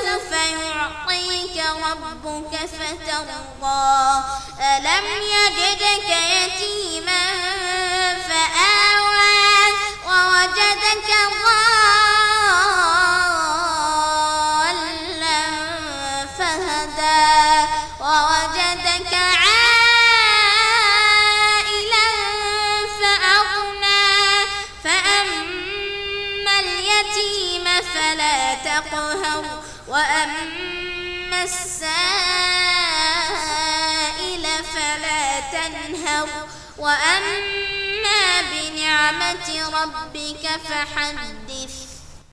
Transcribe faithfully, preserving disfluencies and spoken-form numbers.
فسوف يعطيك ربك فترضى ألم يجدك يتيما فآوى ووجدك ضالا فهدى ووجدك عائلا فأغنى فأما اليتيم فلا تقهر وأما السائل فلا تنهر وأما بنعمة ربك فحدث